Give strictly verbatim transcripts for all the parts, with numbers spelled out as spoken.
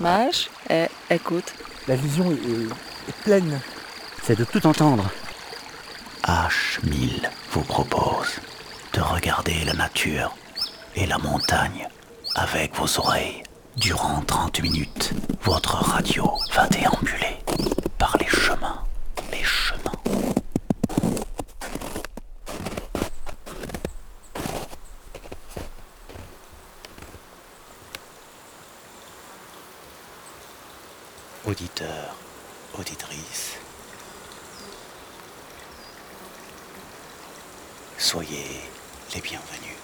Mage, eh, écoute. La vision est, est, est pleine. C'est de tout entendre. H mille vous propose de regarder la nature et la montagne avec vos oreilles. Durant trente minutes, votre radio va déambuler par les chemins, les chemins. Auditeurs, auditrices, soyez les bienvenus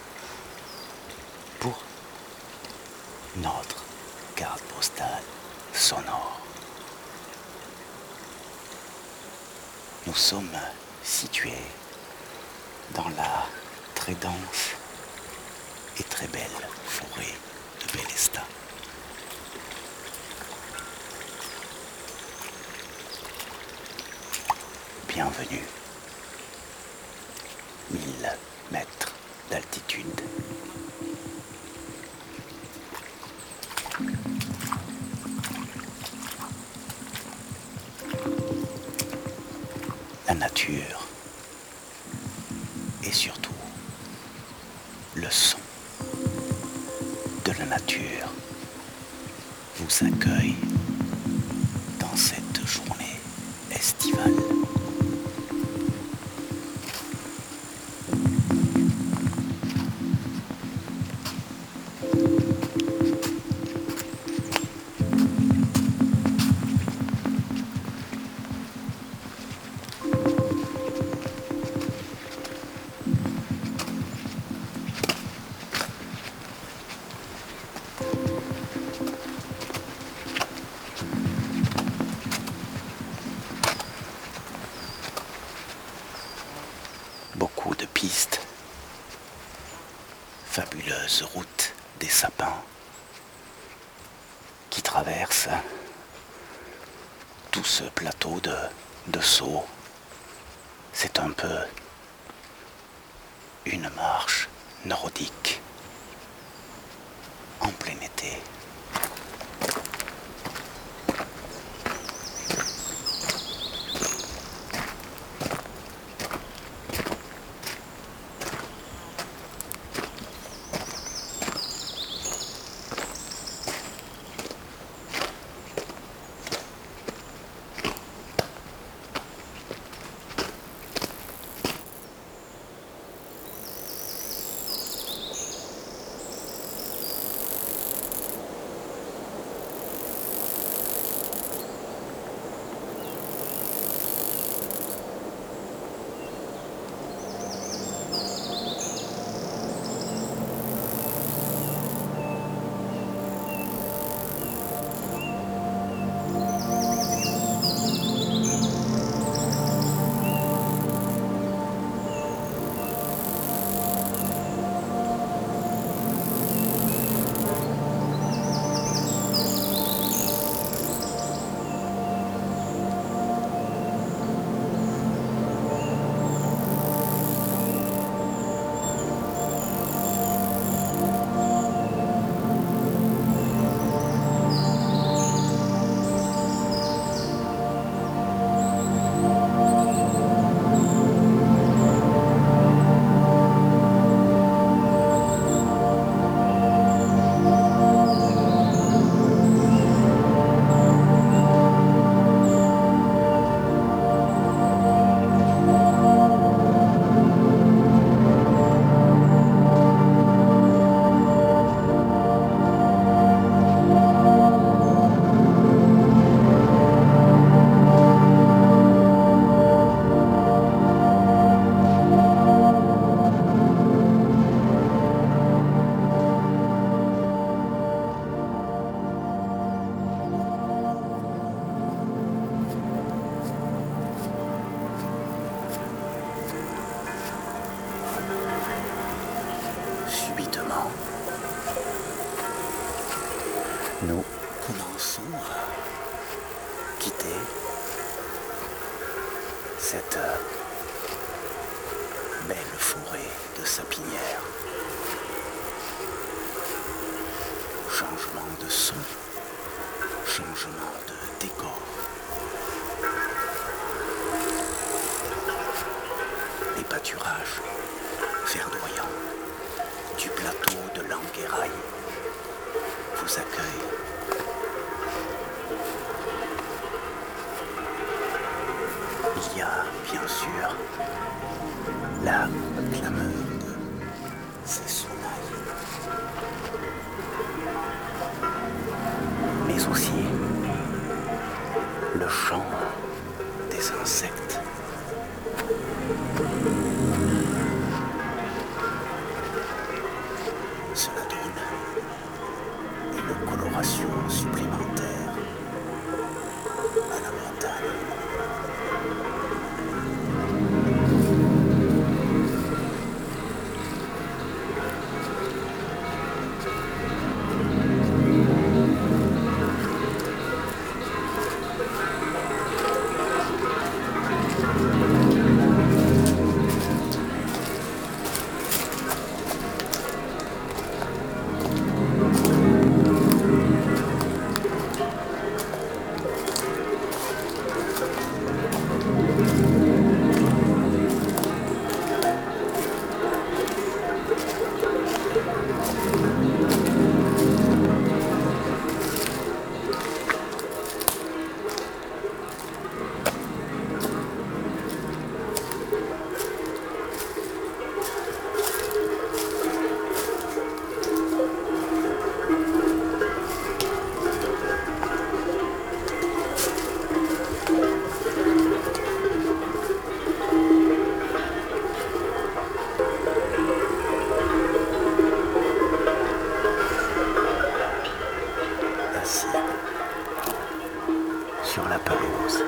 pour notre carte postale sonore. Nous sommes situés dans la très dense et très belle forêt de Bélestat. Bienvenue. mille mètres d'altitude. La nature et surtout le son de la nature vous accueille dans cette journée estivale. Beaucoup de pistes, fabuleuse route des sapins qui traverse tout ce plateau de, de Sceaux. C'est un peu une marche nordique en plein été. Subitement, nous commençons à quitter cette belle forêt de sapinières. Changement de son changement de décor. Les pâturages verdoyants du plateau de Languérail vous accueillent. Il y a bien sûr la clameur de ces sonnailles, mais aussi le chant des insectes. Cela donne une coloration supplémentaire à la montagne. Sur la pelouse.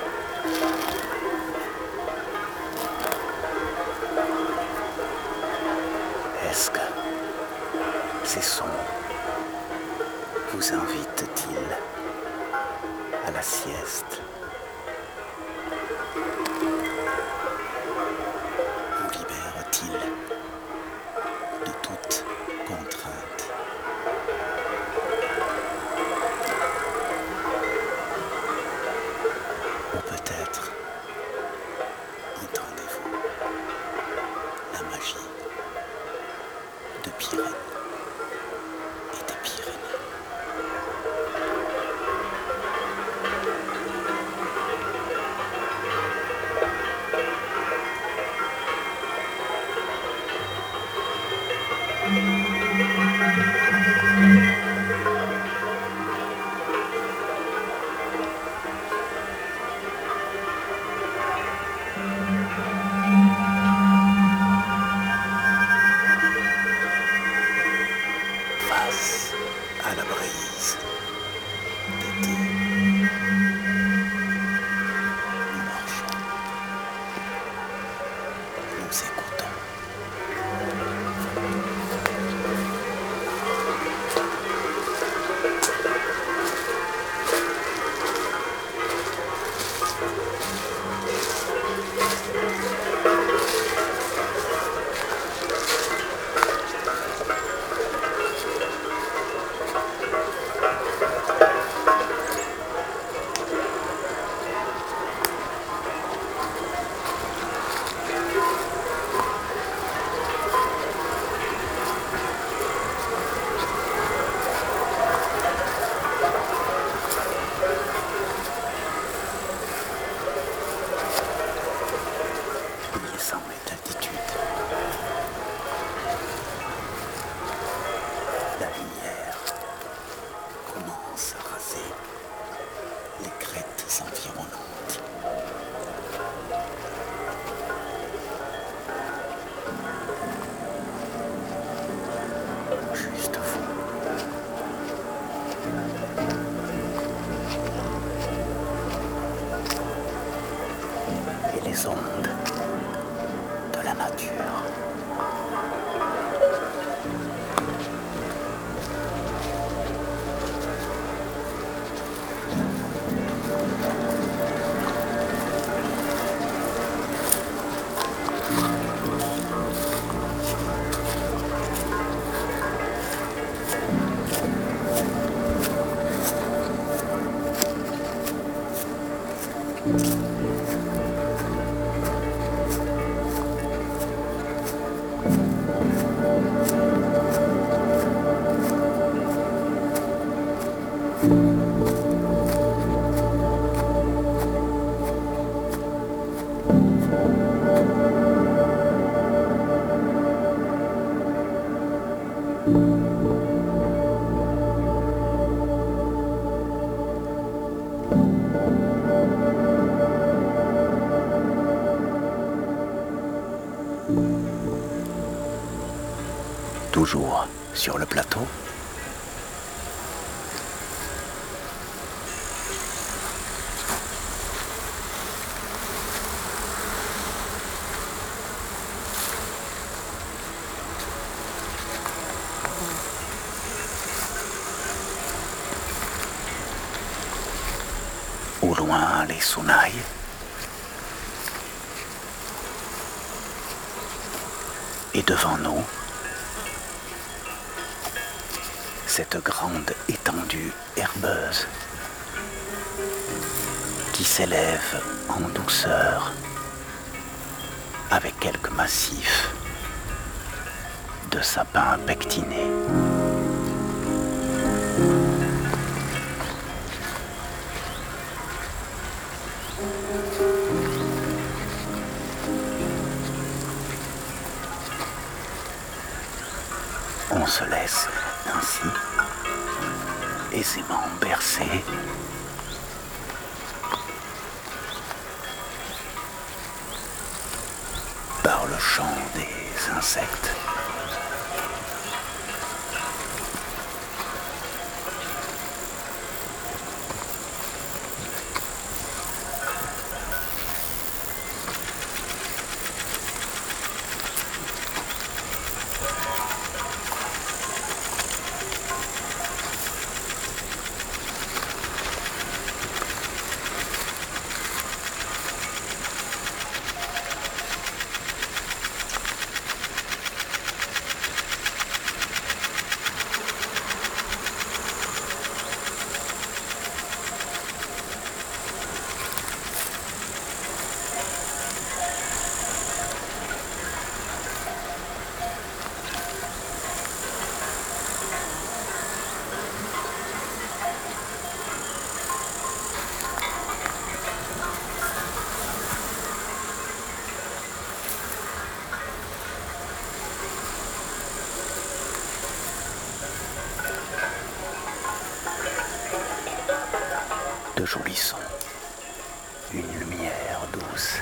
Est-ce que ces sons vous invitent-ils à la sieste? Vous libèrent-ils de toute contrainte? Ou peut-être entendez-vous la magie de Pirène et des Pyrénées. Face à la brise d'été, nous marchons, nous écoutons. mille cent mètres d'altitude. La lumière commence à raser les crêtes environnantes. Juste vous. Et les ondes de la nature. Toujours sur le plateau. Au loin, les Sonailles. Et devant nous, cette grande étendue herbeuse qui s'élève en douceur avec quelques massifs de sapins pectinés. On se laisse ainsi aisément bercer par le chant des insectes. De jolis sons, une lumière douce.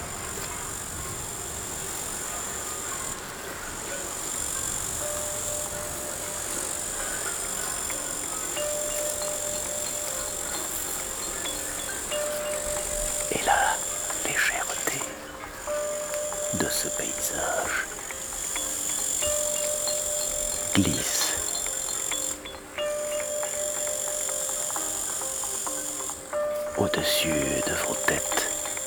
Et la légèreté de ce paysage glisse au-dessus de vos têtes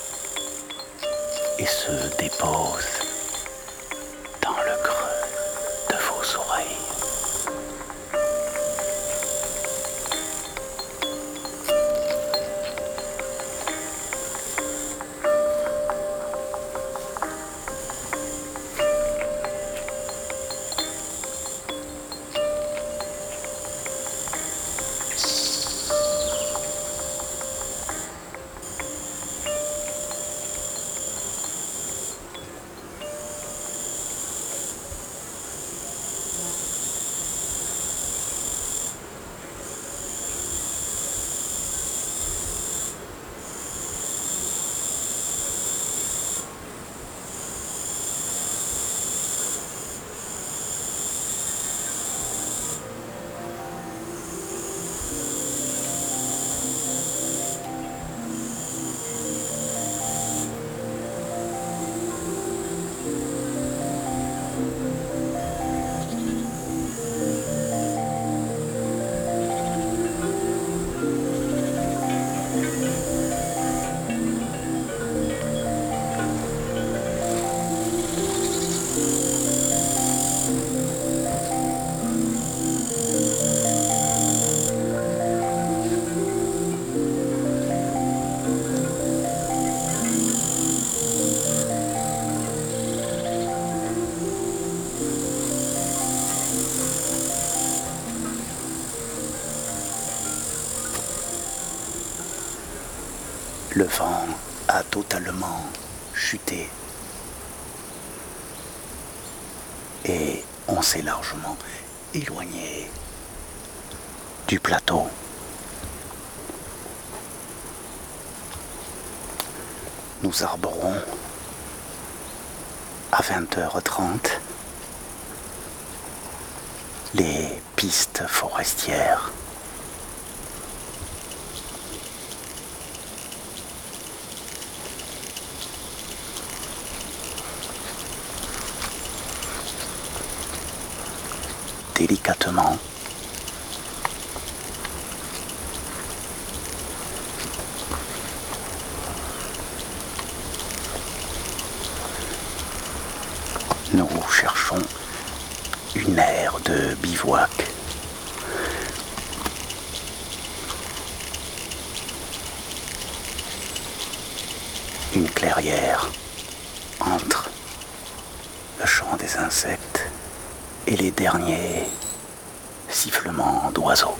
et se dépose dans le creux de vos oreilles. Le vent a totalement chuté et on s'est largement éloigné du plateau. Nous arborons à vingt heures trente les pistes forestières. Délicatement, nous cherchons une aire de bivouac. Une clairière entre le chant des insectes et les derniers sifflements d'oiseaux.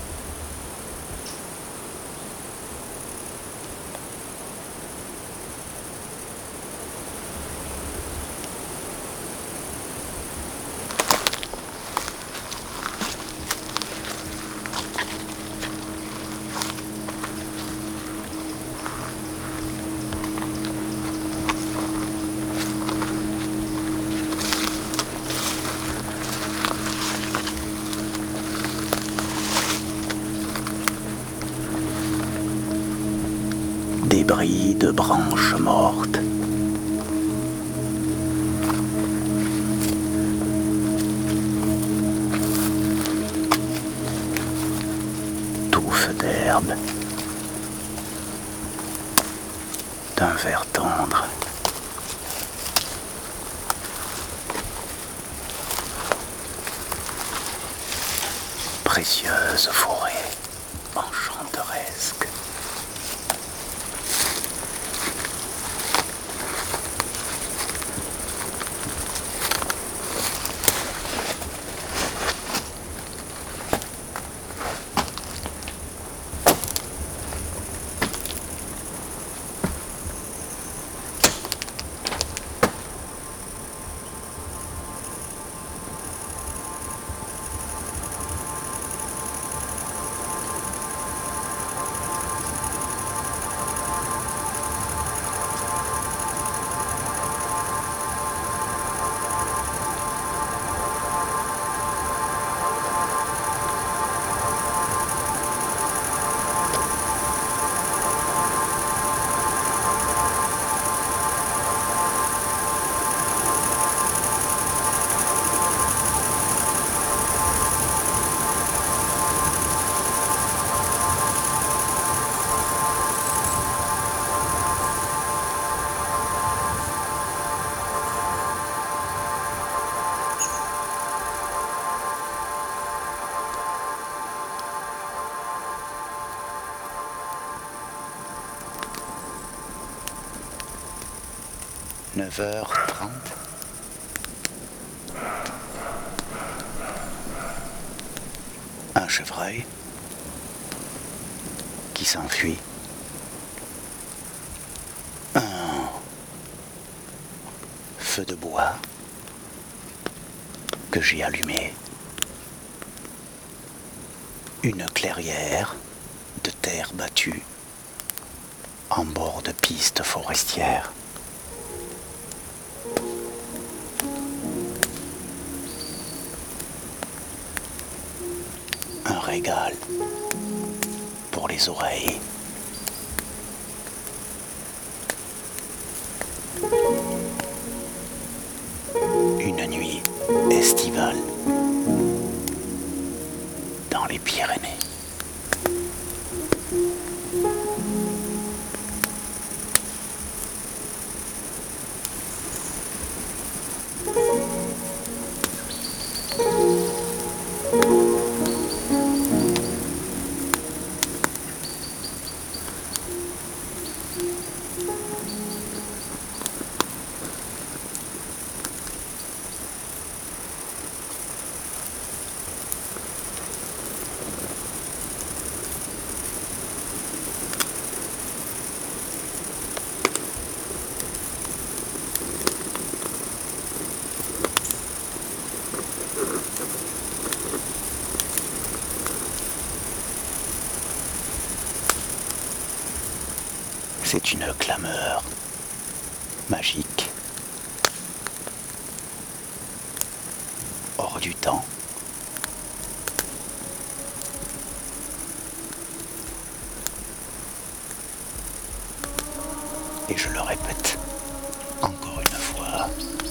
Débris de branches mortes. Touffes d'herbe. D'un vert tendre. Précieuse forêt enchanteresque. neuf heures trente. Un chevreuil qui s'enfuit. Un feu de bois que j'ai allumé. Une clairière de terre battue en bord de piste forestière. Un régal pour les oreilles. Une nuit estivale dans les Pyrénées. C'est une clameur magique, hors du temps. Et je le répète encore une fois,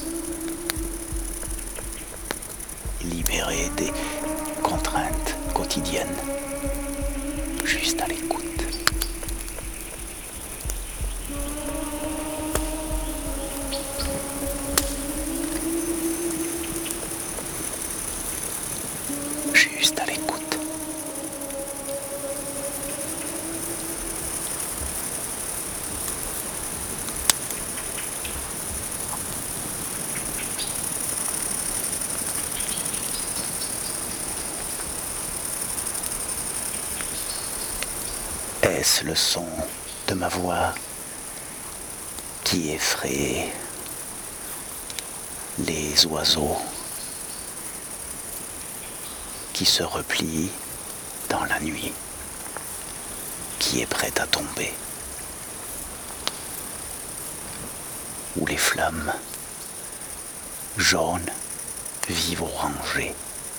libéré des contraintes quotidiennes, juste à l'écoute. Juste à l'écoute. Est-ce le son de ma voix qui effraie les oiseaux qui se replient dans la nuit, qui est prête à tomber, ou les flammes jaunes, vives orangées,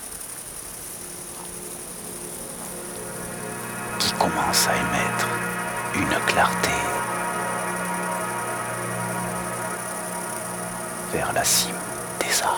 qui commencent à émettre une clarté vers la cime des arbres.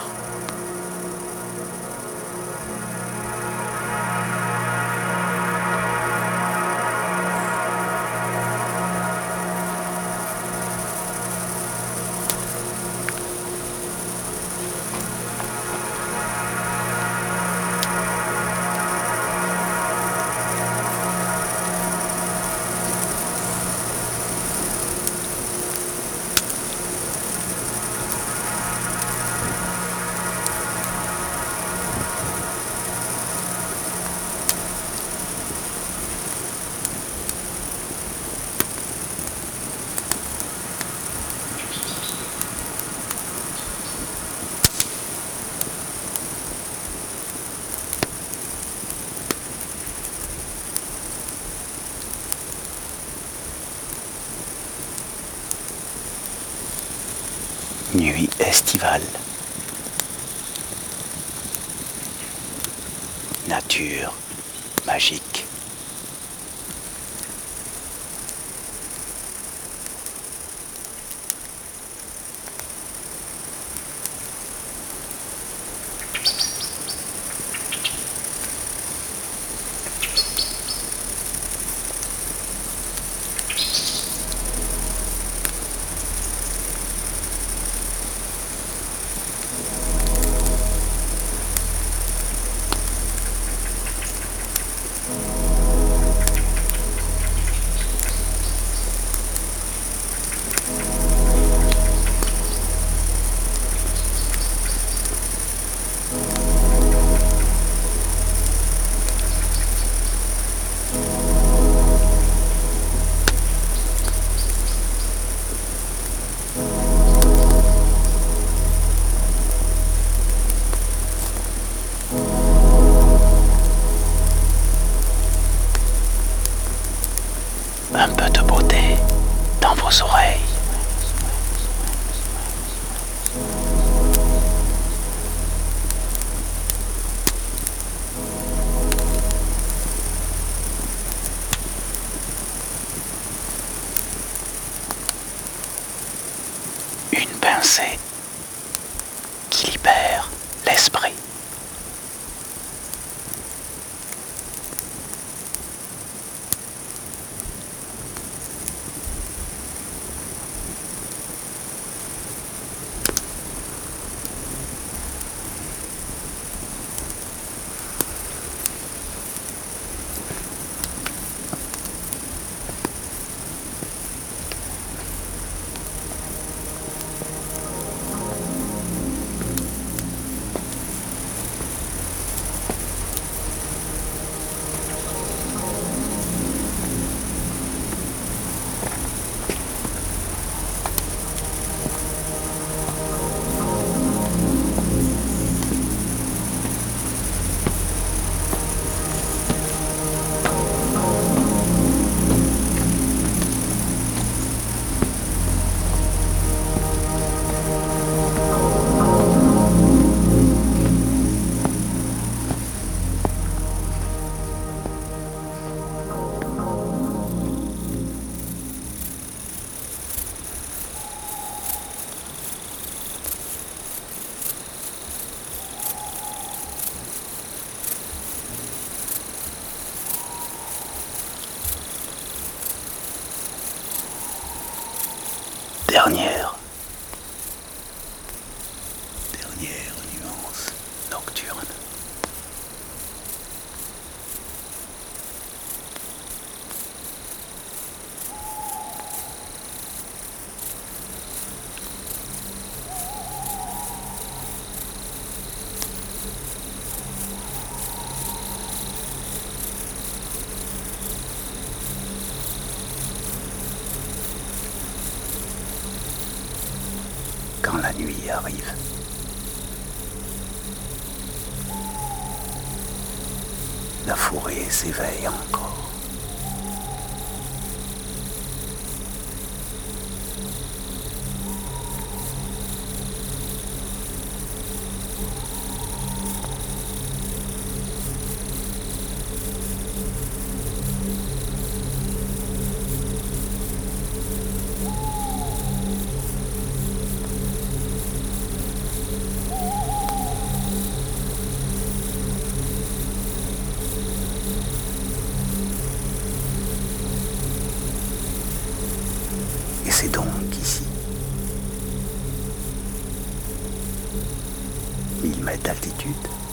Nuit estivale. Nature magique. Un peu de beauté dans vos oreilles. Une pincée qui libère l'esprit. quand la nuit arrive. La forêt s'éveille encore. Et c'est donc ici, mille mètres d'altitude,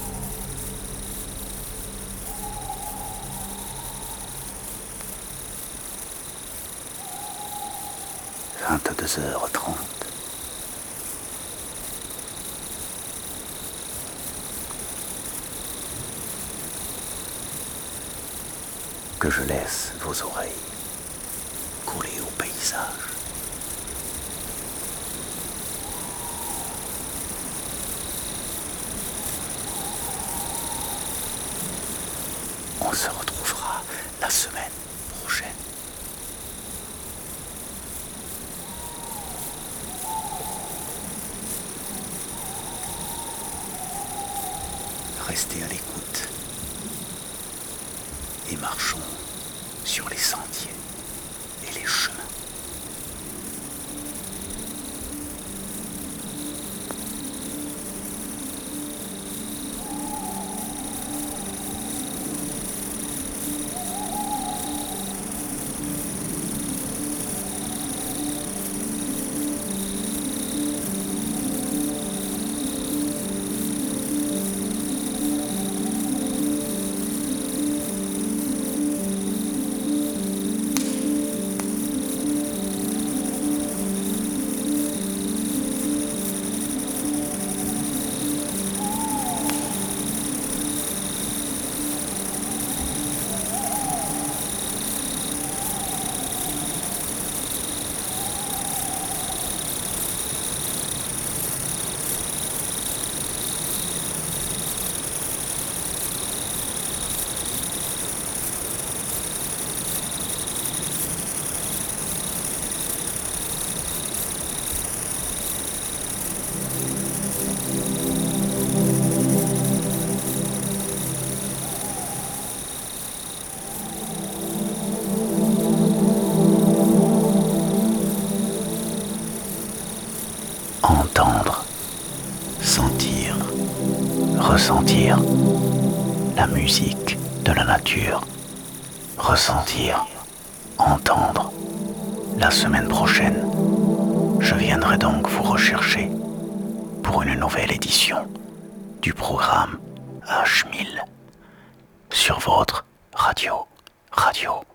vingt-deux heures trente, que je laisse vos oreilles collées au paysage. On se retrouvera la semaine prochaine. Restez à l'écoute et marchons sur les sentiers et les chemins. Entendre, sentir, ressentir la musique de la nature. Ressentir, entendre. La semaine prochaine, je viendrai donc vous rechercher pour une nouvelle édition du programme H mille sur votre radio, radio.